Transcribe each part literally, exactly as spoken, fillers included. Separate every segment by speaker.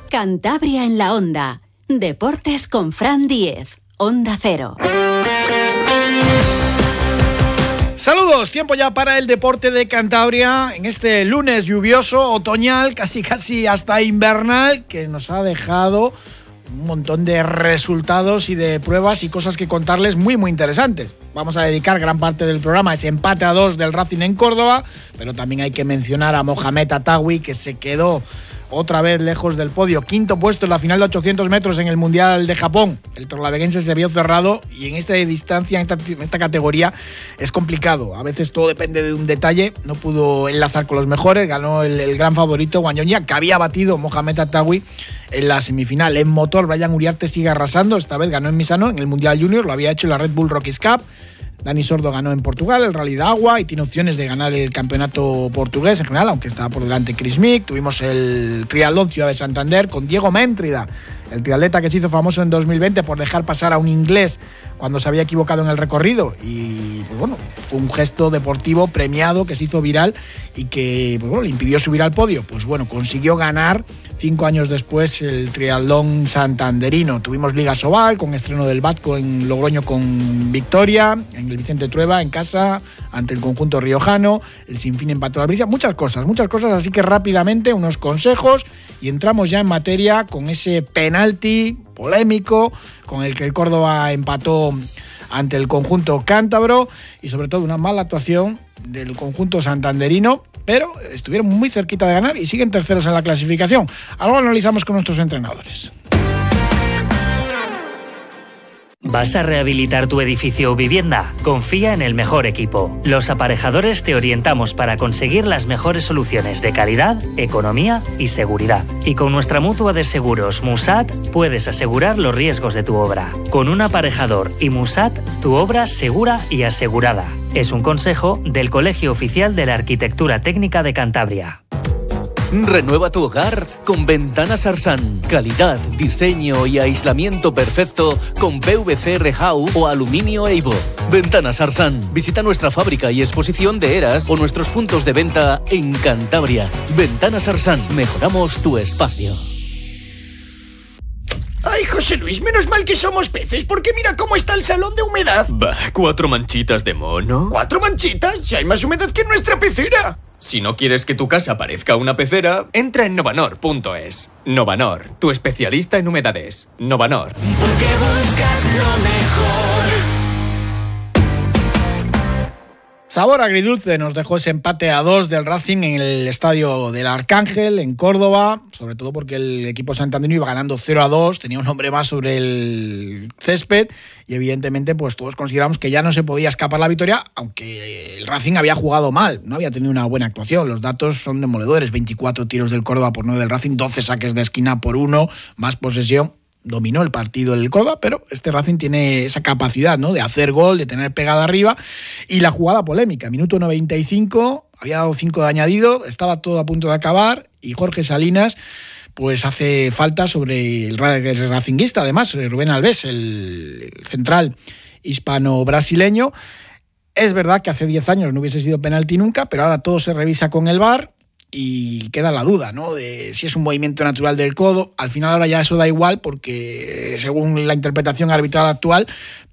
Speaker 1: Cantabria en la Onda. Deportes con Fran Díez. Onda Cero.
Speaker 2: Saludos, tiempo ya para el deporte de Cantabria en este lunes lluvioso, otoñal, casi casi hasta invernal, que nos ha dejado un montón de resultados y de pruebas y cosas que contarles muy muy interesantes. Vamos a dedicar gran parte del programa a ese empate a dos del Racing en Córdoba, pero también hay que mencionar a Mohamed Attawi, que se quedó otra vez lejos del podio, quinto puesto en la final de ochocientos metros en el Mundial de Japón. El torlaveguense se vio cerrado y en esta distancia, en esta, en esta categoría, es complicado. A veces todo depende de un detalle. No pudo enlazar con los mejores. Ganó el, el gran favorito, Wanyonia, que había batido Mohamed Attawi en la semifinal. En motor, Brian Uriarte sigue arrasando. Esta vez ganó en Misano, en el Mundial Junior. Lo había hecho en la Red Bull Rockies Cup. Dani Sordo ganó en Portugal el Rally de Agua y tiene opciones de ganar el campeonato portugués en general, aunque estaba por delante Chris Mick. Tuvimos el triatlón Ciudad de Santander con Diego Méntrida, el triatleta que se hizo famoso en dos mil veinte por dejar pasar a un inglés cuando se había equivocado en el recorrido. Y pues bueno, fue un gesto deportivo premiado que se hizo viral y que pues bueno, le impidió subir al podio. Pues bueno, consiguió ganar cinco años después el triatlón santanderino. Tuvimos Liga Sobal con estreno del Batco en Logroño con victoria, en el Vicente Trueba en casa ante el conjunto riojano, el Sinfín empató a la Albricia, muchas cosas, muchas cosas, así que rápidamente unos consejos y entramos ya en materia con ese penalti polémico con el que el Córdoba empató ante el conjunto cántabro y sobre todo una mala actuación del conjunto santanderino, pero estuvieron muy cerquita de ganar y siguen terceros en la clasificación. Ahora lo analizamos con nuestros entrenadores.
Speaker 3: ¿Vas a rehabilitar tu edificio o vivienda? Confía en el mejor equipo. Los Aparejadores te orientamos para conseguir las mejores soluciones de calidad, economía y seguridad. Y con nuestra mutua de seguros Musat puedes asegurar los riesgos de tu obra. Con un aparejador y Musat, tu obra segura y asegurada. Es un consejo del Colegio Oficial de la Arquitectura Técnica de Cantabria.
Speaker 4: Renueva tu hogar con Ventanas Arsan. Calidad, diseño y aislamiento perfecto con P V C Rehau o aluminio Eibo. Ventanas Arsan. Visita nuestra fábrica y exposición de Eras o nuestros puntos de venta en Cantabria. Ventanas Arsan. Mejoramos tu espacio.
Speaker 5: Ay, José Luis, menos mal que somos peces, porque mira cómo está el salón de humedad.
Speaker 6: Bah, ¿cuatro manchitas de mono?
Speaker 5: ¿Cuatro manchitas? Si hay más humedad que en nuestra pecera.
Speaker 6: Si no quieres que tu casa parezca una pecera, entra en novanor punto es. Novanor, tu especialista en humedades. Novanor.
Speaker 5: Porque buscas lo mejor.
Speaker 2: Sabor agridulce nos dejó ese empate a dos del Racing en el estadio del Arcángel, en Córdoba, sobre todo porque el equipo santanderino iba ganando cero a dos, tenía un hombre más sobre el césped y evidentemente pues todos consideramos que ya no se podía escapar la victoria, aunque el Racing había jugado mal, no había tenido una buena actuación. Los datos son demoledores: veinticuatro tiros del Córdoba por nueve del Racing, doce saques de esquina por uno, más posesión. Dominó el partido el Córdoba, pero este Racing tiene esa capacidad, ¿no?, de hacer gol, de tener pegada arriba. Y la jugada polémica, minuto noventa y cinco, había dado cinco de añadido, estaba todo a punto de acabar y Jorge Salinas pues hace falta sobre el racinguista, además, Rubén Alves, el, el central hispano-brasileño. Es verdad que hace diez años no hubiese sido penalti nunca, pero ahora todo se revisa con el V A R. Y queda la duda, ¿no?, de si es un movimiento natural del codo. Al final ahora ya eso da igual porque según la interpretación arbitral actual,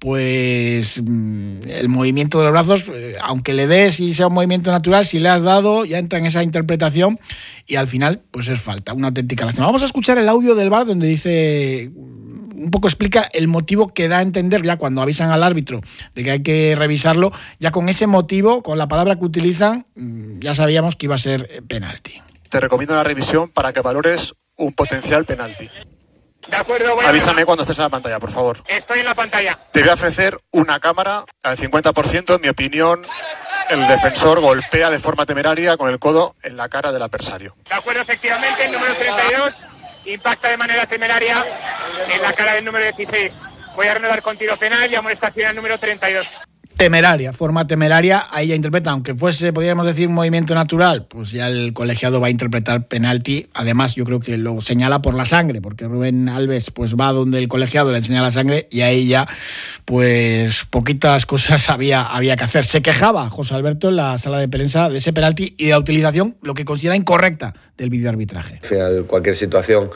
Speaker 2: pues el movimiento de los brazos, aunque le des y sea un movimiento natural, si le has dado, ya entra en esa interpretación y al final pues es falta, una auténtica lástima. Vamos a escuchar el audio del V A R donde dice, un poco explica el motivo que da a entender ya cuando avisan al árbitro de que hay que revisarlo, ya con ese motivo, con la palabra que utilizan, ya sabíamos que iba a ser penalti.
Speaker 7: Te recomiendo una revisión para que valores un potencial penalti.
Speaker 8: De acuerdo, voy a
Speaker 7: Avísame cuando estés en la pantalla, por favor.
Speaker 8: Estoy en la pantalla.
Speaker 7: Te voy a ofrecer una cámara al cincuenta por ciento. En mi opinión, el defensor golpea de forma temeraria con el codo en la cara del adversario.
Speaker 8: De acuerdo, efectivamente, el número treinta y dos impacta de manera temeraria en la cara del número dieciséis. Voy a renovar con tiro penal y amonestación al número treinta y dos.
Speaker 2: Temeraria, forma temeraria, ahí ya interpreta, aunque fuese, podríamos decir, un movimiento natural, pues ya el colegiado va a interpretar penalti. Además, yo creo que lo señala por la sangre, porque Rubén Alves pues va donde el colegiado le enseña la sangre y ahí ya, pues poquitas cosas había, había que hacer. Se quejaba José Alberto en la sala de prensa de ese penalti y de la utilización, lo que considera incorrecta, del videoarbitraje.
Speaker 9: Al final, cualquier situación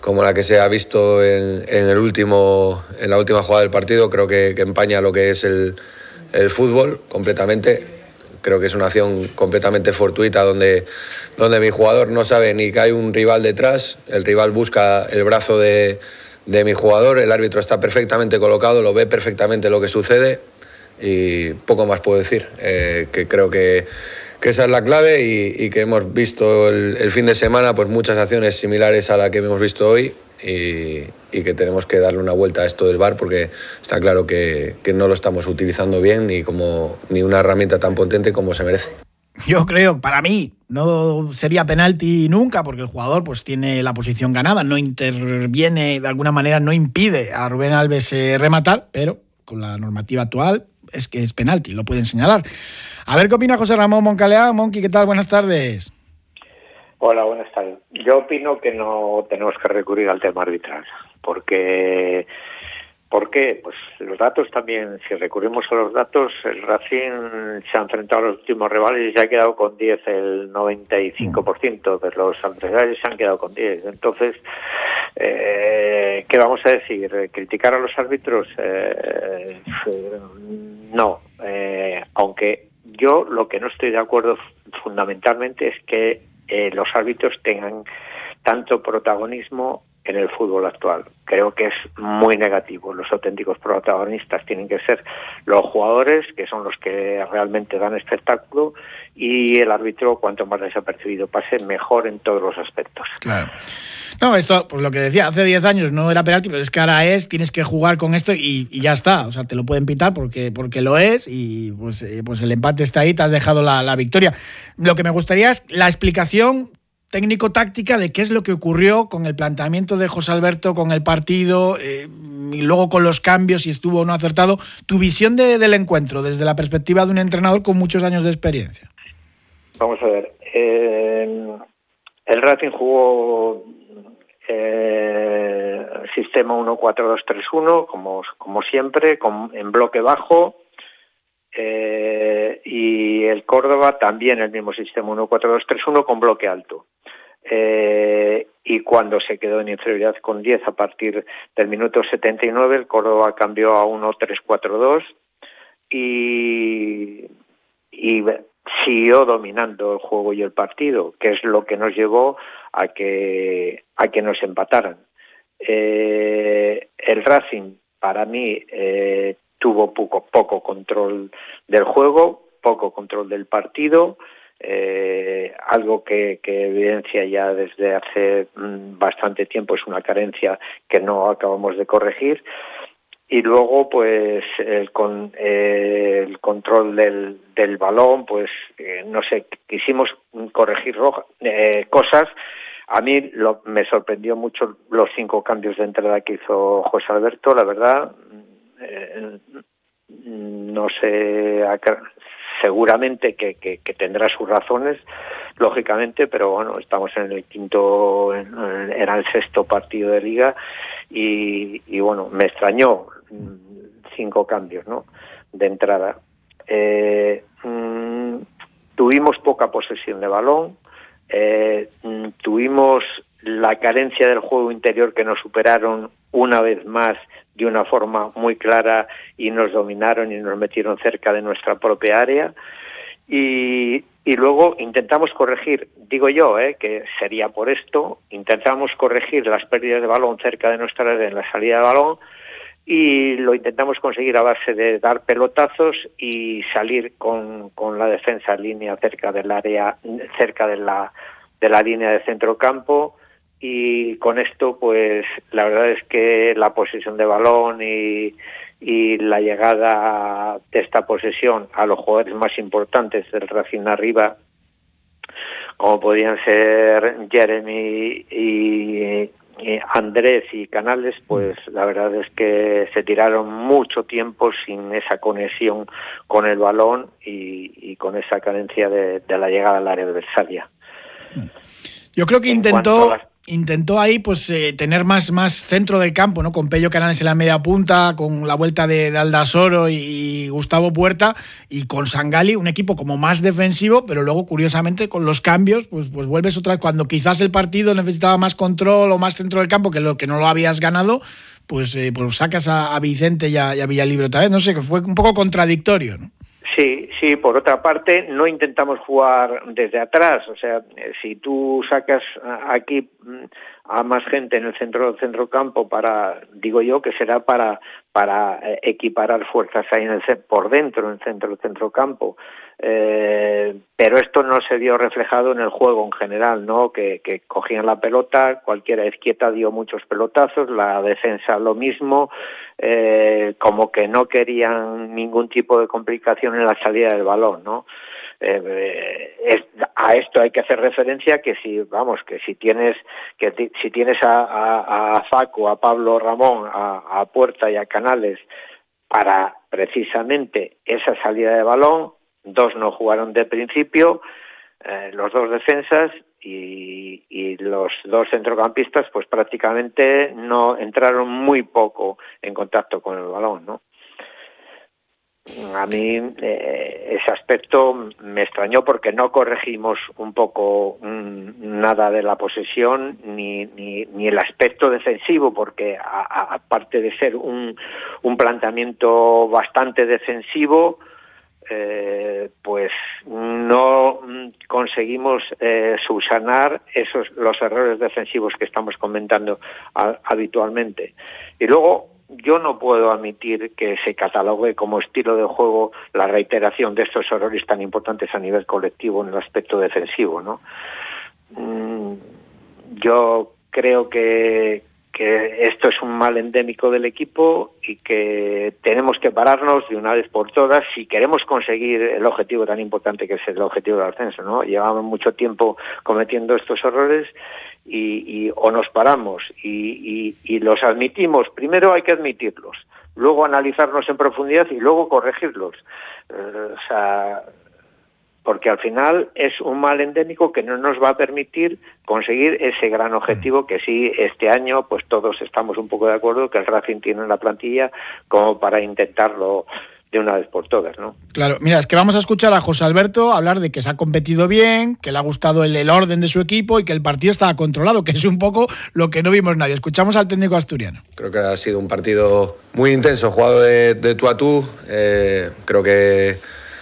Speaker 9: como la que se ha visto en, en, el último, en la última jugada del partido. Creo que, que empaña lo que es el, el fútbol completamente. Creo que es una acción completamente fortuita donde, donde mi jugador no sabe ni que hay un rival detrás. El rival busca el brazo de, de mi jugador, el árbitro está perfectamente colocado, lo ve perfectamente lo que sucede y poco más puedo decir. Eh, que creo que, que esa es la clave y, y que hemos visto el, el fin de semana pues muchas acciones similares a la que hemos visto hoy. Y, y que tenemos que darle una vuelta a esto del V A R porque está claro que, que no lo estamos utilizando bien ni como ni una herramienta tan potente como se merece.
Speaker 2: Yo creo, para mí, no sería penalti nunca porque el jugador pues tiene la posición ganada, no interviene, de alguna manera no impide a Rubén Alves eh, rematar, pero con la normativa actual es que es penalti, lo pueden señalar. A ver qué opina José Ramón Moncalea. Monqui, ¿qué tal? Buenas tardes.
Speaker 10: Hola, buenas tardes. Yo opino que no tenemos que recurrir al tema arbitral, porque, ¿por qué? Pues los datos también, si recurrimos a los datos, el Racing se ha enfrentado a los últimos rivales y se ha quedado con diez, el noventa y cinco por ciento de los adversarios se han quedado con diez. Entonces, eh, ¿qué vamos a decir? ¿Criticar a los árbitros? Eh, no, eh, aunque yo lo que no estoy de acuerdo fundamentalmente es que Eh, los árbitros tengan tanto protagonismo en el fútbol actual. Creo que es muy negativo. Los auténticos protagonistas tienen que ser los jugadores, que son los que realmente dan espectáculo, y el árbitro, cuanto más desapercibido pase, mejor en todos los aspectos.
Speaker 2: Claro. No, esto, pues lo que decía, hace diez años no era penalti, pero es que ahora es, tienes que jugar con esto y, y ya está. O sea, te lo pueden pitar porque, porque lo es y pues, eh, pues el empate está ahí, te has dejado la, la victoria. Lo que me gustaría es la explicación técnico-táctica de qué es lo que ocurrió con el planteamiento de José Alberto, con el partido eh, y luego con los cambios, si estuvo o no acertado. Tu visión de, del encuentro desde la perspectiva de un entrenador con muchos años de experiencia.
Speaker 10: Vamos a ver. Eh, el Racing jugó eh, sistema uno cuatro dos tres uno, como, como siempre, con, en bloque bajo. Eh, y el Córdoba también el mismo sistema uno cuatro dos tres uno con bloque alto. Eh, y cuando se quedó en inferioridad con diez a partir del minuto setenta y nueve, el Córdoba cambió a uno tres cuatro dos y, y siguió dominando el juego y el partido, que es lo que nos llevó a que, a que nos empataran. Eh, el Racing, para mí, eh, tuvo poco, poco control del juego, poco control del partido, eh, algo que, que evidencia ya desde hace mm, bastante tiempo, es una carencia que no acabamos de corregir. Y luego, pues, el, con, eh, el control del, del balón, pues, eh, no sé, quisimos corregir roja, eh, cosas. A mí lo, me sorprendió mucho los cinco cambios de entrada que hizo José Alberto, la verdad. Eh, no sé, seguramente que, que, que tendrá sus razones, lógicamente, pero bueno, estamos en el quinto, era el sexto partido de liga y, y bueno, me extrañó cinco cambios, ¿no?, de entrada. Eh, mmm, tuvimos poca posesión de balón, eh, tuvimos la carencia del juego interior que nos superaron una vez más de una forma muy clara y nos dominaron y nos metieron cerca de nuestra propia área y, y luego intentamos corregir, digo yo, eh, que sería por esto, intentamos corregir las pérdidas de balón cerca de nuestra área en la salida de balón y lo intentamos conseguir a base de dar pelotazos y salir con, con la defensa en línea cerca del área, cerca de la, de la línea de centrocampo. Y con esto, pues, la verdad es que la posesión de balón y, y la llegada de esta posesión a los jugadores más importantes del Racing arriba, como podían ser Jeremy y, y Andrés y Canales, pues la verdad es que se tiraron mucho tiempo sin esa conexión con el balón y, y con esa carencia de, de la llegada al área adversaria.
Speaker 2: Yo creo que intentó... intentó ahí pues eh, tener más, más centro del campo, ¿no? Con Pello Canales en la media punta, con la vuelta de, de Aldasoro y, y Gustavo Puerta, y con Sangali, un equipo como más defensivo, pero luego, curiosamente, con los cambios, pues, pues vuelves otra vez, cuando quizás el partido necesitaba más control o más centro del campo, que lo que no lo habías ganado, pues, eh, pues sacas a, a Vicente y a, y a Villalibre otra vez, no sé, que fue un poco contradictorio, ¿no?
Speaker 10: Sí, sí, por otra parte, no intentamos jugar desde atrás, o sea, si tú sacas aquí a más gente en el centro centrocampo para, digo yo, que será para para equiparar fuerzas ahí en el por dentro, en el centro centrocampo, eh, pero esto no se vio reflejado en el juego en general, ¿no? Que, que cogían la pelota, cualquiera izquierda dio muchos pelotazos, la defensa lo mismo, eh, como que no querían ningún tipo de complicación en la salida del balón, ¿no? Eh, es, a esto hay que hacer referencia que si vamos que si tienes que t- si tienes a, a, a Facu, a Pablo Ramón, a, a Puerta y a Canales para precisamente esa salida de balón, dos no jugaron de principio, eh, los dos defensas y, y los dos centrocampistas pues prácticamente no entraron muy poco en contacto con el balón, ¿no? A mí eh, ese aspecto me extrañó porque no corregimos un poco mmm, nada de la posesión ni, ni, ni el aspecto defensivo, porque a, a, aparte de ser un, un planteamiento bastante defensivo, eh, pues no conseguimos eh, subsanar esos los errores defensivos que estamos comentando a, habitualmente. Y luego yo no puedo admitir que se catalogue como estilo de juego la reiteración de estos errores tan importantes a nivel colectivo en el aspecto defensivo, ¿no? Mm, yo creo que, que esto es un mal endémico del equipo y que tenemos que pararnos de una vez por todas si queremos conseguir el objetivo tan importante que es el objetivo del ascenso, ¿no? Llevamos mucho tiempo cometiendo estos errores y, y o nos paramos y, y, y los admitimos. Primero hay que admitirlos, luego analizarlos en profundidad y luego corregirlos. Eh, o sea, porque al final es un mal endémico que no nos va a permitir conseguir ese gran objetivo que sí este año pues todos estamos un poco de acuerdo que el Racing tiene en la plantilla como para intentarlo de una vez por todas, ¿no?
Speaker 2: Claro, mira, es que vamos a escuchar a José Alberto hablar de que se ha competido bien, que le ha gustado el, el orden de su equipo y que el partido estaba controlado, que es un poco lo que no vimos nadie. Escuchamos al técnico asturiano.
Speaker 9: Creo que ha sido un partido muy intenso, jugado de, de tú a tú. Eh, creo que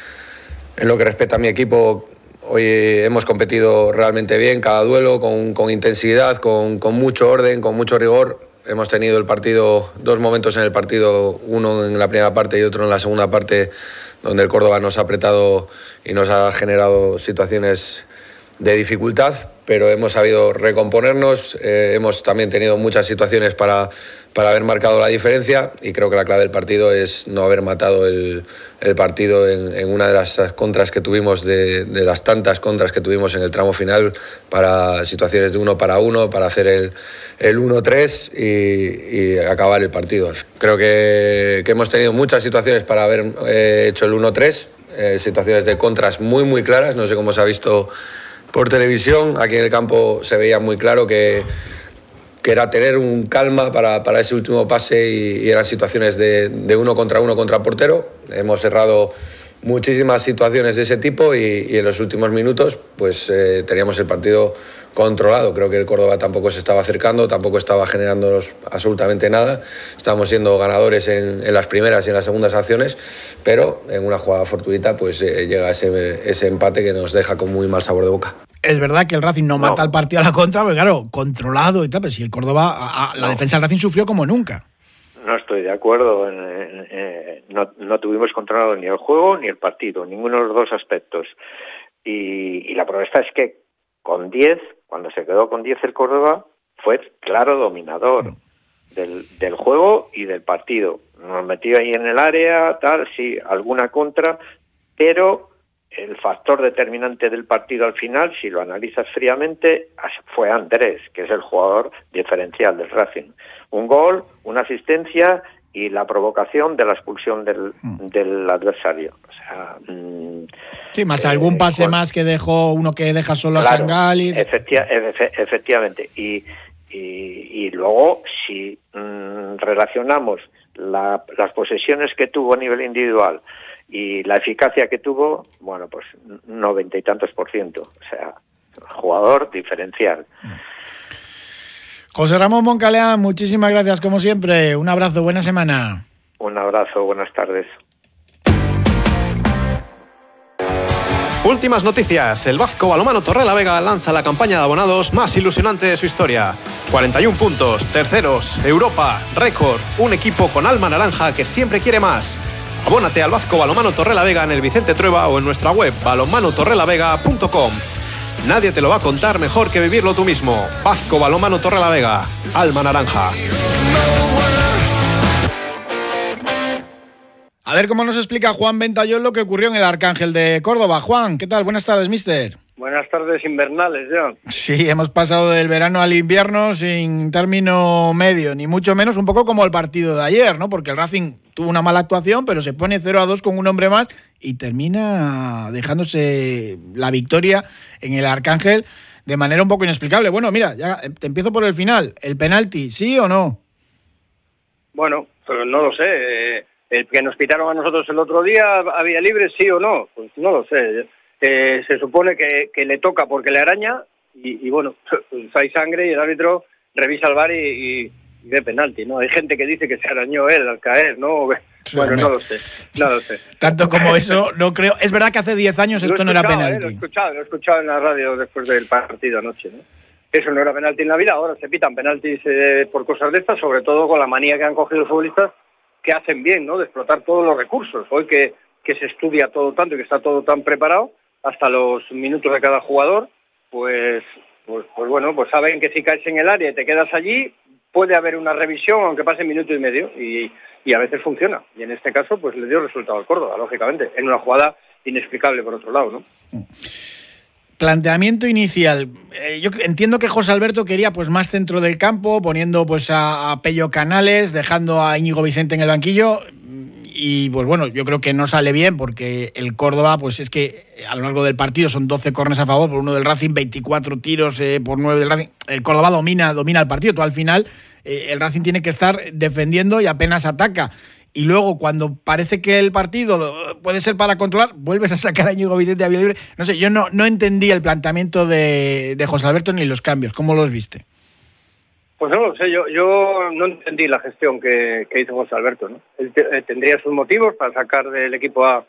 Speaker 9: en lo que respecta a mi equipo, hoy hemos competido realmente bien, cada duelo, con, con intensidad, con, con mucho orden, con mucho rigor. Hemos tenido el partido, dos momentos en el partido, uno en la primera parte y otro en la segunda parte, donde el Córdoba nos ha apretado y nos ha generado situaciones de dificultad, pero hemos sabido recomponernos, eh, hemos también tenido muchas situaciones para, para haber marcado la diferencia y creo que la clave del partido es no haber matado el, el partido en, en una de las contras que tuvimos, de, de las tantas contras que tuvimos en el tramo final, para situaciones de uno para uno, para hacer el, el uno tres y, y acabar el partido. Creo que, que hemos tenido muchas situaciones para haber eh, hecho el uno tres, eh, situaciones de contras muy muy claras, no sé cómo se ha visto por televisión, aquí en el campo se veía muy claro que, que era tener un calma para, para ese último pase y, y eran situaciones de, de uno contra uno contra portero. Hemos cerrado muchísimas situaciones de ese tipo y, y en los últimos minutos pues eh, teníamos el partido controlado. Creo que el Córdoba tampoco se estaba acercando, tampoco estaba generándonos absolutamente nada. Estábamos siendo ganadores en, en las primeras y en las segundas acciones, pero en una jugada fortuita pues eh, llega ese, ese empate que nos deja con muy mal sabor de boca.
Speaker 2: Es verdad que el Racing no, no. mata el partido a la contra, pero claro, controlado y tal, pero si el Córdoba, a, a, la no. defensa del Racing sufrió como nunca.
Speaker 10: No estoy de acuerdo. En, en, en, no, no tuvimos controlado ni el juego ni el partido, ninguno de los dos aspectos. Y, y la prueba está es que con diez, cuando se quedó con diez el Córdoba, fue claro dominador mm. del, del juego y del partido. Nos metió ahí en el área, tal, sí, alguna contra, pero el factor determinante del partido al final, si lo analizas fríamente, fue Andrés, que es el jugador diferencial del Racing. Un gol, una asistencia y la provocación de la expulsión del, del adversario. O sea, mmm,
Speaker 2: sí, más
Speaker 10: eh,
Speaker 2: algún pase
Speaker 10: con,
Speaker 2: más que dejó uno que deja solo
Speaker 10: claro,
Speaker 2: a Sangali.
Speaker 10: Efecti- efe- efectivamente. Y, y, y luego, si mmm, relacionamos la, las posesiones que tuvo a nivel individual y la eficacia que tuvo, bueno, pues noventa y tantos por ciento. O sea, jugador diferencial.
Speaker 2: José Ramón Moncaleán, muchísimas gracias como siempre. Un abrazo, buena semana.
Speaker 10: Un abrazo, buenas tardes.
Speaker 11: Últimas noticias. El Vasco Balonmano Torrelavega lanza la campaña de abonados más ilusionante de su historia. cuarenta y uno puntos, terceros, Europa, récord, un equipo con alma naranja que siempre quiere más. Abónate al Vasco Balonmano Torrelavega en el Vicente Trueba o en nuestra web balonmano torrelavega punto com. Nadie te lo va a contar mejor que vivirlo tú mismo. Vasco Balonmano Torrelavega, alma naranja.
Speaker 2: A ver cómo nos explica Juan Ventayol lo que ocurrió en el Arcángel de Córdoba. Juan, ¿qué tal? Buenas tardes, mister.
Speaker 12: Buenas tardes invernales, ya.
Speaker 2: Sí, hemos pasado del verano al invierno sin término medio, ni mucho menos, un poco como el partido de ayer, ¿no? Porque el Racing tuvo una mala actuación, pero se pone cero a dos con un hombre más y termina dejándose la victoria en el Arcángel de manera un poco inexplicable. Bueno, mira, ya te empiezo por el final. ¿El penalti, sí o no?
Speaker 12: Bueno, pero no lo sé. Eh, el que nos pitaron a nosotros el otro día, ¿había libre, sí o no? Pues no lo sé. Eh, se supone que, que le toca porque le araña y, y bueno, pues hay sangre y el árbitro revisa el V A R y, y, y ve penalti, ¿no? Hay gente que dice que se arañó él al caer, ¿no? Bueno, no lo sé, no lo sé.
Speaker 2: Tanto como eso, no creo. Es verdad que hace diez años esto no era penalti.
Speaker 12: Eh, lo he escuchado, lo he escuchado en la radio después del partido anoche, ¿no? Eso no era penalti en la vida, ahora se pitan penaltis eh, por cosas de estas, sobre todo con la manía que han cogido los futbolistas, que hacen bien, ¿no? De explotar todos los recursos. Hoy que, que se estudia todo tanto y que está todo tan preparado, hasta los minutos de cada jugador, pues, pues, pues bueno, pues saben que si caes en el área y te quedas allí, puede haber una revisión, aunque pase minuto y medio, y, y a veces funciona. Y en este caso, pues le dio resultado al Córdoba, lógicamente, en una jugada inexplicable por otro lado, ¿no?
Speaker 2: Planteamiento inicial. Eh, yo entiendo que José Alberto quería pues más centro del campo, poniendo pues a, a Pello Canales, dejando a Íñigo Vicente en el banquillo. Y pues bueno, yo creo que no sale bien porque el Córdoba, pues es que a lo largo del partido son doce córneres a favor por uno del Racing, veinticuatro tiros eh, por nueve del Racing. El Córdoba domina, domina el partido. Tú al final eh, el Racing tiene que estar defendiendo y apenas ataca. Y luego cuando parece que el partido puede ser para controlar, vuelves a sacar a Íñigo Vicente a vía libre. No sé, yo no, no entendí el planteamiento de, de José Alberto ni los cambios. ¿Cómo los viste?
Speaker 12: Pues no lo sé, yo, yo no entendí la gestión que, que hizo José Alberto, ¿no? Él te, eh, tendría sus motivos para sacar del equipo a,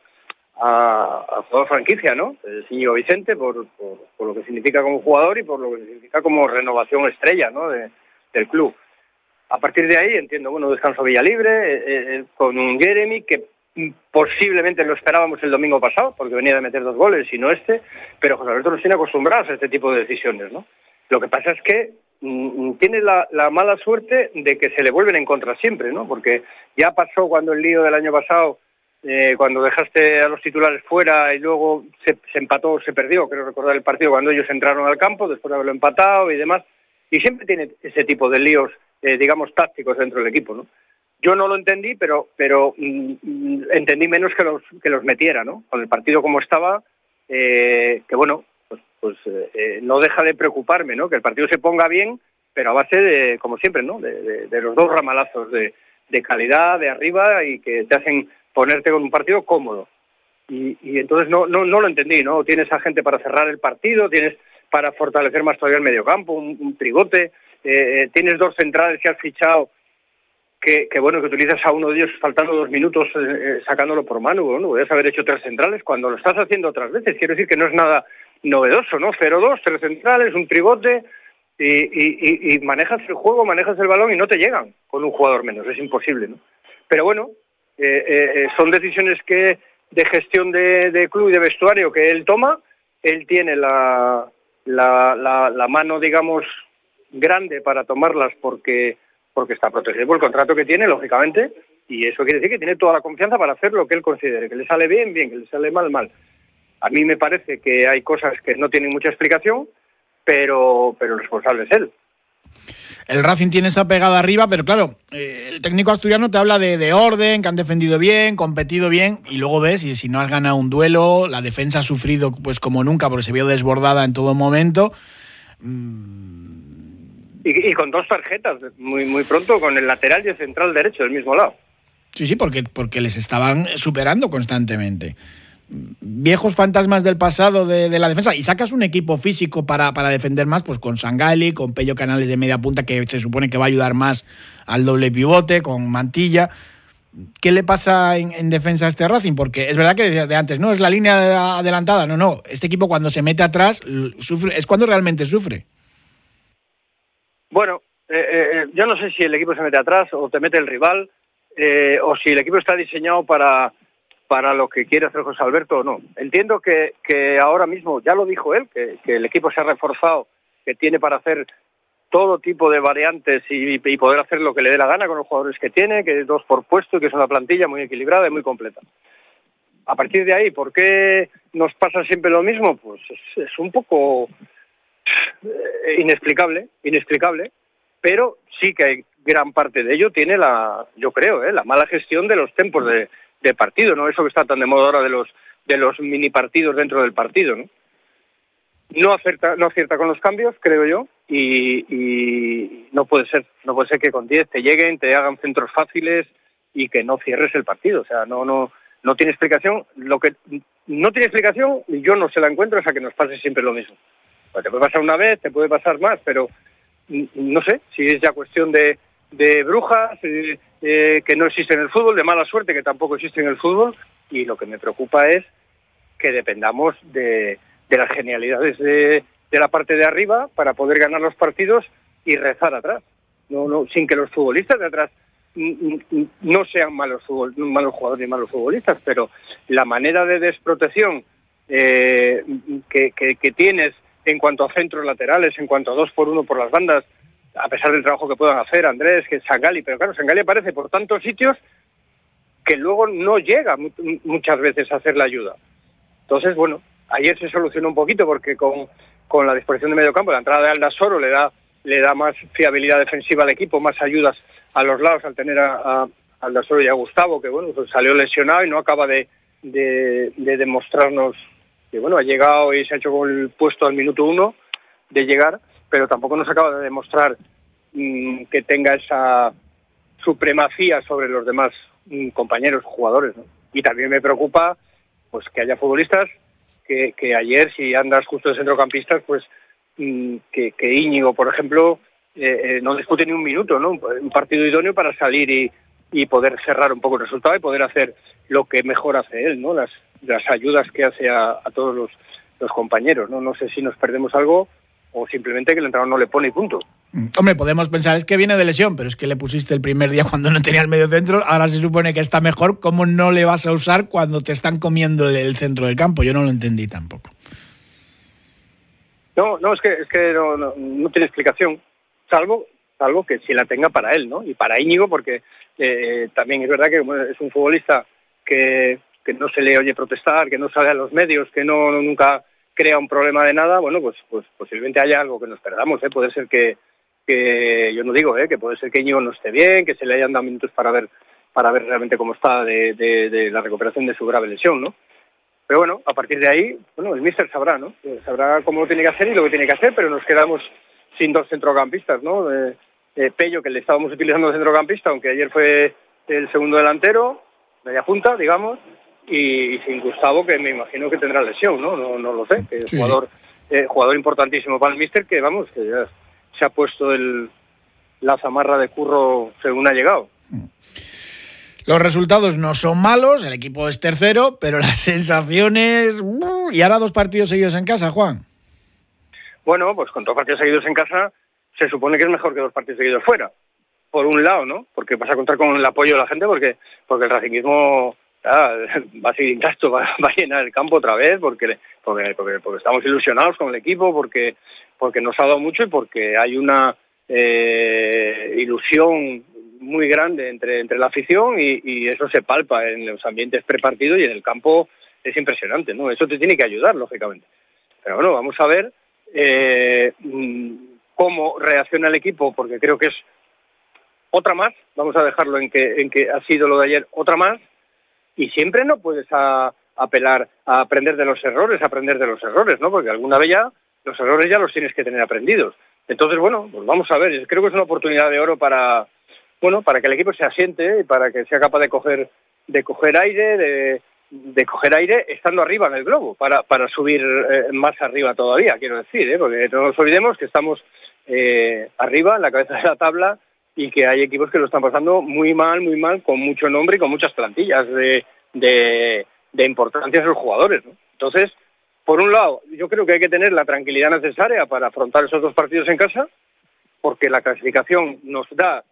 Speaker 12: a, a jugador franquicia, ¿no? El Íñigo Vicente, por, por, por lo que significa como jugador y por lo que significa como renovación estrella, ¿no? De, del club. A partir de ahí, entiendo, bueno, descanso Villalibre, eh, eh, con un Jeremy que posiblemente lo esperábamos el domingo pasado, porque venía de meter dos goles y no este, pero José Alberto nos tiene acostumbrados a este tipo de decisiones, ¿no? Lo que pasa es que tiene la, la mala suerte de que se le vuelven en contra siempre, ¿no? Porque ya pasó cuando el lío del año pasado, eh, cuando dejaste a los titulares fuera y luego se, se empató, se perdió, creo recordar el partido, cuando ellos entraron al campo después de haberlo empatado y demás, y siempre tiene ese tipo de líos, eh, digamos, tácticos dentro del equipo, ¿no? Yo no lo entendí, pero pero mm, entendí menos que los que los metiera, ¿no? Con el partido como estaba, eh, que bueno, pues eh, no deja de preocuparme, ¿no? Que el partido se ponga bien, pero a base de, como siempre, ¿no? De, de, de los dos ramalazos de, de calidad, de arriba, y que te hacen ponerte con un partido cómodo. Y, y entonces no, no, no lo entendí, ¿no? Tienes a gente para cerrar el partido, tienes para fortalecer más todavía el mediocampo, un, un trigote, eh, tienes dos centrales que has fichado, que, que bueno, que utilizas a uno de ellos faltando dos minutos eh, sacándolo por mano, ¿no? Podrías haber hecho tres centrales cuando lo estás haciendo otras veces. Quiero decir que no es nada novedoso, ¿no? cero dos, tres centrales, un tribote y, y, y manejas el juego, manejas el balón y no te llegan con un jugador menos, es imposible, ¿no? Pero bueno, eh, eh, son decisiones que de gestión de, de club y de vestuario que él toma. Él tiene la, la, la, la mano, digamos, grande para tomarlas porque, porque está protegido por el contrato que tiene, lógicamente, y eso quiere decir que tiene toda la confianza para hacer lo que él considere, que le sale bien, bien, que le sale mal, mal. A mí me parece que hay cosas que no tienen mucha explicación, pero pero el responsable es él.
Speaker 2: El Racing tiene esa pegada arriba, pero claro, eh, el técnico asturiano te habla de, de orden, que han defendido bien, competido bien, y luego ves, y si no has ganado un duelo, la defensa ha sufrido pues como nunca, porque se vio desbordada en todo momento.
Speaker 12: Mm. Y, y con dos tarjetas, muy muy pronto, con el lateral y el central derecho del mismo lado.
Speaker 2: Sí, sí, porque, porque les estaban superando constantemente. Viejos fantasmas del pasado de, de la defensa, y sacas un equipo físico para, para defender más, pues con Sangali, con Pello Canales de media punta, que se supone que va a ayudar más al doble pivote, con Mantilla. ¿Qué le pasa en, en defensa a este Racing? Porque es verdad que de antes, no, es la línea adelantada, no, no, este equipo cuando se mete atrás, sufre, es cuando realmente sufre.
Speaker 12: Bueno, eh, eh, yo no sé si el equipo se mete atrás o te mete el rival, eh, o si el equipo está diseñado para... para lo que quiere hacer José Alberto o no. Entiendo que, que ahora mismo, ya lo dijo él, que, que el equipo se ha reforzado, que tiene para hacer todo tipo de variantes y, y poder hacer lo que le dé la gana con los jugadores que tiene, que es dos por puesto, que es una plantilla muy equilibrada y muy completa. A partir de ahí, ¿por qué nos pasa siempre lo mismo? Pues es, es un poco eh, inexplicable, inexplicable, pero sí que hay gran parte de ello tiene la, yo creo, eh, la mala gestión de los tiempos de de partido, ¿no? Eso que está tan de moda ahora de los de los mini partidos dentro del partido, ¿no? No acierta, no acierta con los cambios, creo yo, y, y no puede ser, no puede ser que con diez te lleguen, te hagan centros fáciles y que no cierres el partido, o sea, no no no tiene explicación. Lo que no tiene explicación, y yo no se la encuentro, es a que nos pase siempre lo mismo. Pues te puede pasar una vez, te puede pasar más, pero no sé si es ya cuestión de de brujas, eh, eh, que no existe en el fútbol, de mala suerte, que tampoco existe en el fútbol, y lo que me preocupa es que dependamos de, de las genialidades de, de la parte de arriba para poder ganar los partidos y rezar atrás, no, no, sin que los futbolistas de atrás no sean malos, fútbol, malos jugadores ni malos futbolistas, pero la manera de desprotección eh, que, que, que tienes en cuanto a centros laterales, en cuanto a dos por uno por las bandas, a pesar del trabajo que puedan hacer Andrés, que Sangali, pero claro, Sangali aparece por tantos sitios que luego no llega muchas veces a hacer la ayuda. Entonces, bueno, ayer se solucionó un poquito porque con, con la disposición de medio campo, la entrada de Aldasoro le da le da más fiabilidad defensiva al equipo, más ayudas a los lados al tener a, a Aldasoro y a Gustavo, que bueno, pues salió lesionado y no acaba de, de, de demostrarnos que bueno, ha llegado y se ha hecho con el puesto al minuto uno de llegar, pero tampoco nos acaba de demostrar mmm, que tenga esa supremacía sobre los demás mmm, compañeros jugadores, ¿no? Y también me preocupa pues que haya futbolistas que, que ayer, si andas justo de centrocampistas, pues mmm, que, que Íñigo, por ejemplo, eh, eh, no discute ni un minuto, ¿no? Un partido idóneo para salir y, y poder cerrar un poco el resultado y poder hacer lo que mejor hace él, ¿no? Las, las ayudas que hace a, a todos los, los compañeros, ¿no? No sé si nos perdemos algo o simplemente que el entrenador no le pone y punto.
Speaker 2: Hombre, podemos pensar, es que viene de lesión, pero es que le pusiste el primer día cuando no tenía el medio centro, ahora se supone que está mejor, ¿cómo no le vas a usar cuando te están comiendo el centro del campo? Yo no lo entendí tampoco.
Speaker 12: No, no, es que, es que no, no, no tiene explicación, salvo salvo que si la tenga para él, ¿no? Y para Íñigo, porque eh, también es verdad que bueno, es un futbolista que, que no se le oye protestar, que no sale a los medios, que no, no nunca crea un problema de nada, bueno, pues pues posiblemente haya algo que nos perdamos, ¿eh? Puede ser que, que yo no digo, ¿eh? Que puede ser que Íñigo no esté bien, que se le hayan dado minutos para ver para ver realmente cómo está de, de, de la recuperación de su grave lesión, ¿no? Pero bueno, a partir de ahí, bueno, el míster sabrá, ¿no? Sabrá cómo lo tiene que hacer y lo que tiene que hacer, pero nos quedamos sin dos centrocampistas, ¿no? Eh, eh, Pello, que le estábamos utilizando de centrocampista, aunque ayer fue el segundo delantero, media punta, digamos, y, y sin Gustavo, que me imagino que tendrá lesión, ¿no? No, no lo sé, que es sí, jugador sí. Eh, jugador importantísimo para el míster, que vamos, que ya se ha puesto el, la zamarra de curro según ha llegado.
Speaker 2: Los resultados no son malos, el equipo es tercero, pero las sensaciones... Y ahora dos partidos seguidos en casa, Juan.
Speaker 12: Bueno, pues con dos partidos seguidos en casa se supone que es mejor que dos partidos seguidos fuera. Por un lado, ¿no? Porque vas a contar con el apoyo de la gente, porque porque el racinguismo ah, va a seguir intacto, va, va a llenar el campo otra vez, porque porque, porque porque estamos ilusionados con el equipo, porque porque nos ha dado mucho y porque hay una eh, ilusión muy grande entre entre la afición y, y eso se palpa en los ambientes prepartidos y en el campo es impresionante, ¿no? Eso te tiene que ayudar, lógicamente. Pero bueno, vamos a ver... Eh, cómo reacciona el equipo, porque creo que es otra más, vamos a dejarlo en que, en que ha sido lo de ayer, otra más, y siempre no puedes a, apelar a aprender de los errores, a aprender de los errores, ¿no? Porque alguna vez ya los errores ya los tienes que tener aprendidos. Entonces, bueno, pues vamos a ver, creo que es una oportunidad de oro para, bueno, para que el equipo se asiente y para que sea capaz de coger, de coger aire, de, de coger aire estando arriba en el globo, para, para subir eh, más arriba todavía, quiero decir, ¿eh? Porque no nos olvidemos que estamos eh, arriba, en la cabeza de la tabla, y que hay equipos que lo están pasando muy mal, muy mal, con mucho nombre y con muchas plantillas de, de, de importancia en sus jugadores, ¿no? Entonces, por un lado, yo creo que hay que tener la tranquilidad necesaria para afrontar esos dos partidos en casa, porque la clasificación nos da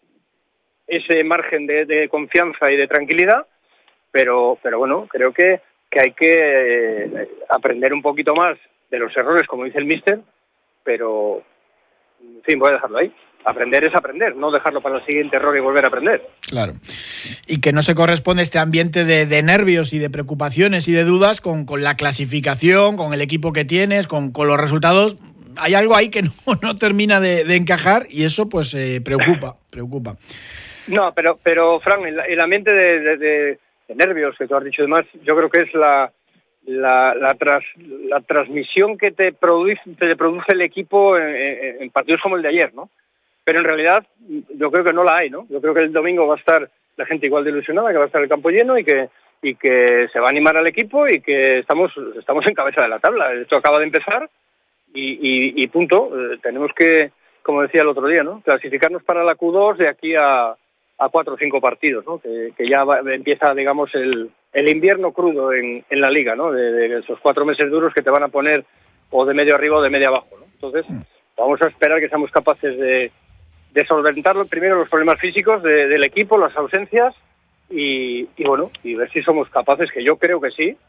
Speaker 12: ese margen de, de confianza y de tranquilidad, pero, pero bueno, creo que, que hay que eh, aprender un poquito más de los errores, como dice el míster, pero, en fin, voy a dejarlo ahí. Aprender es aprender, no dejarlo para el siguiente error y volver a aprender.
Speaker 2: Claro. Y que no se corresponde este ambiente de, de nervios y de preocupaciones y de dudas con, con la clasificación, con el equipo que tienes, con, con los resultados. Hay algo ahí que no, no termina de, de encajar y eso pues eh, preocupa, preocupa.
Speaker 12: No, pero, pero Fran, el, el ambiente de, de, de, de nervios que tú has dicho y demás, yo creo que es la... La, la, tras, la transmisión que te produce, te produce el equipo en, en, en partidos como el de ayer, ¿no? Pero en realidad yo creo que no la hay, ¿no? Yo creo que el domingo va a estar la gente igual de ilusionada, que va a estar el campo lleno y que y que se va a animar al equipo y que estamos estamos en cabeza de la tabla. Esto acaba de empezar y, y, y punto. Eh, tenemos que, como decía el otro día, ¿no? Clasificarnos para la Q dos de aquí a, a cuatro o cinco partidos, ¿no? Que, que ya va, empieza, digamos, el, el invierno crudo en, en la liga, ¿no? De, de esos cuatro meses duros que te van a poner o de medio arriba o de medio abajo, ¿no? Entonces, vamos a esperar que seamos capaces de de solventar primero los problemas físicos de, del equipo, las ausencias y, y bueno, y ver si somos capaces, que yo creo que sí,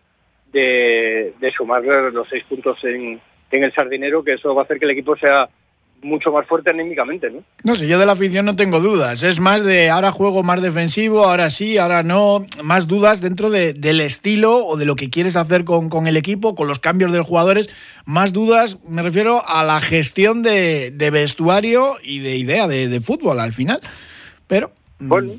Speaker 12: de, de sumar los seis puntos en, en el Sardinero, que eso va a hacer que el equipo sea mucho más fuerte anímicamente, ¿no?
Speaker 2: No sé, yo de la afición no tengo dudas, es más de ahora juego más defensivo, ahora sí, ahora no, más dudas dentro de, del estilo o de lo que quieres hacer con, con el equipo, con los cambios de los jugadores, más dudas, me refiero a la gestión de, de vestuario y de idea de, de fútbol al final, pero...
Speaker 12: Bueno,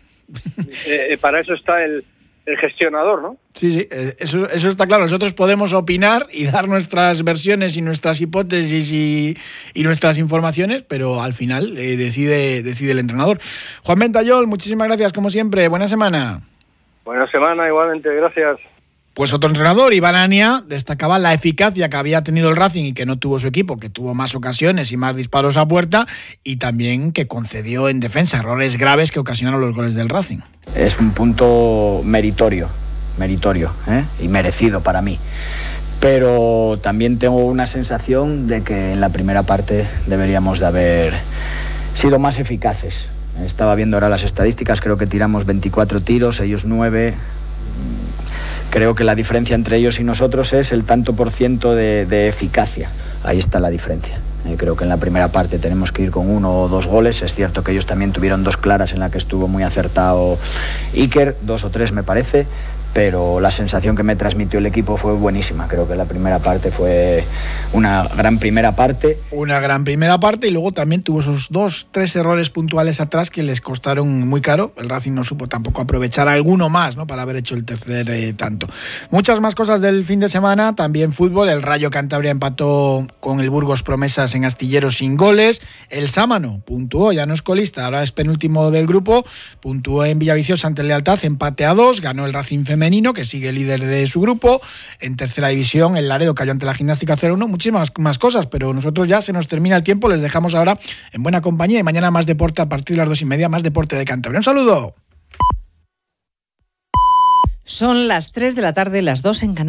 Speaker 12: eh, para eso está el, el gestionador, ¿no?
Speaker 2: Sí, sí, eso, eso está claro. Nosotros podemos opinar y dar nuestras versiones y nuestras hipótesis y, y nuestras informaciones, pero al final eh, decide, decide el entrenador. Juan Ventayol, muchísimas gracias, como siempre. Buena semana.
Speaker 12: Buena semana, igualmente, gracias.
Speaker 2: Pues otro entrenador, Iván Ania, destacaba la eficacia que había tenido el Racing y que no tuvo su equipo, que tuvo más ocasiones y más disparos a puerta, y también que concedió en defensa errores graves que ocasionaron los goles del Racing.
Speaker 13: Es un punto meritorio, meritorio, ¿eh? y merecido para mí. Pero también tengo una sensación de que en la primera parte deberíamos de haber sido más eficaces. Estaba viendo ahora las estadísticas, creo que tiramos veinticuatro tiros, ellos nueve. Creo que la diferencia entre ellos y nosotros es el tanto por ciento de, de eficacia. Ahí está la diferencia. Eh, creo que en la primera parte tenemos que ir con uno o dos goles. Es cierto que ellos también tuvieron dos claras en la que estuvo muy acertado Iker, dos o tres me parece, pero la sensación que me transmitió el equipo fue buenísima. Creo que la primera parte fue una gran primera parte.
Speaker 2: Una gran primera parte y luego también tuvo esos dos, tres errores puntuales atrás que les costaron muy caro. El Racing no supo tampoco aprovechar alguno más, ¿no?, para haber hecho el tercer eh, tanto. Muchas más cosas del fin de semana, también fútbol. El Rayo Cantabria empató con el Burgos Promesas en Astillero sin goles. El Sámano puntuó, ya no es colista, ahora es penúltimo del grupo, puntuó en Villaviciosa ante el Lealtad, empate a dos, ganó el Racing femenino, que sigue líder de su grupo. En tercera división, el Laredo cayó ante la Gimnástica cero uno, muchísimas más cosas, pero nosotros ya se nos termina el tiempo, les dejamos ahora en buena compañía y mañana más deporte a partir de las dos y media, más deporte de Cantabria. Un saludo.
Speaker 14: Son las tres de la tarde, las dos en Canarias.